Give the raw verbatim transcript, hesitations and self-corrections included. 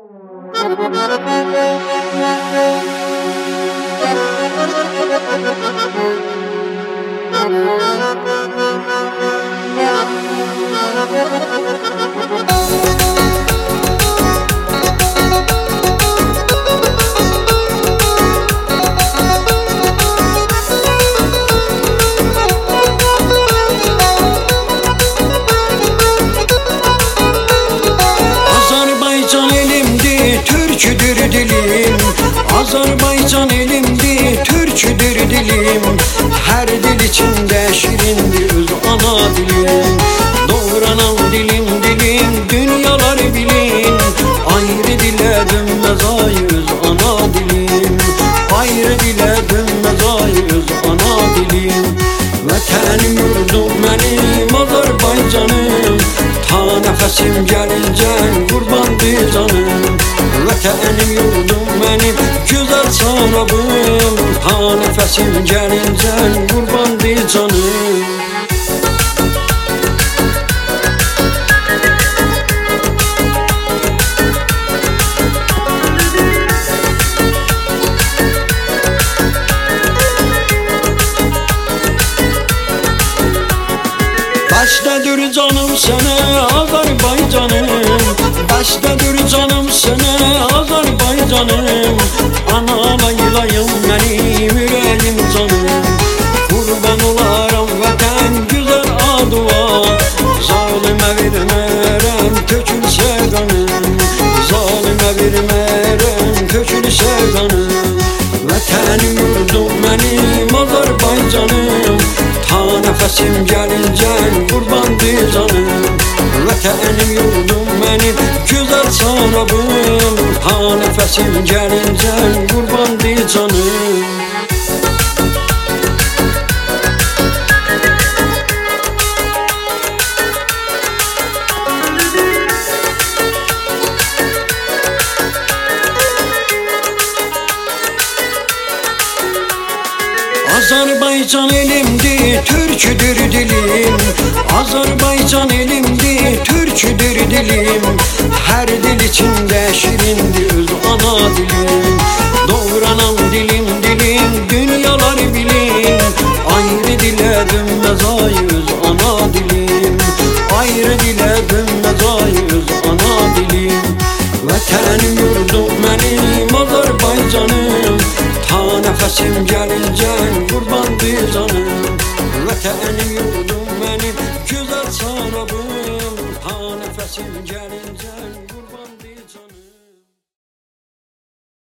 Azerbaycan elimdi, türküdür dilim. Azerbaycan elimdi, türküdür dilim. Her dil içinde şirindir öz ana dilim. Doğranan dilim dilim, dünyalar bilin. Ayrı dile dönmez ay öz ana dilim. Ayrı dile dönmez ay öz ana dilim. Vətənim yurdum benim Azerbaycanım. Ta nefesim gelince kurbandı canım. Vətənim yurdum benim güzel sarabım. Ta nefesim gelince kurbandı canım. Baştadır canım sana Azerbaycanım. Baştadır canım sana Azerbaycanım. Analayılayım benim yüreğim canım. Kurban olaram vətən güzel adıma. Zalime vermərəm tökülsə qanım. Zalime vermərəm tökülsə qanım. Vətənim yurdum benim Azerbaycanım. Ta nefesim gelince kurbandı canım. Vətənim yurdum benim güzel sarabım. Ta nefesim gelince kurbandı canım. Azerbaycan elimdi, türküdür dilim. Azerbaycan elimdi, türküdür dilim. Her dil içinde şirindi öz ana dilim. Doğranan dilim dilim, dünyalar bilin. Ayrı dile dönmez ay öz ana dilim. Ayrı dile dönmez ay öz ana dilim. Vətənim yurdum benim Azerbaycanım. Ta nefesim gelince kurbandı canım. Vətənim yurdum benim güzel sarabım. Ta nefesim gelince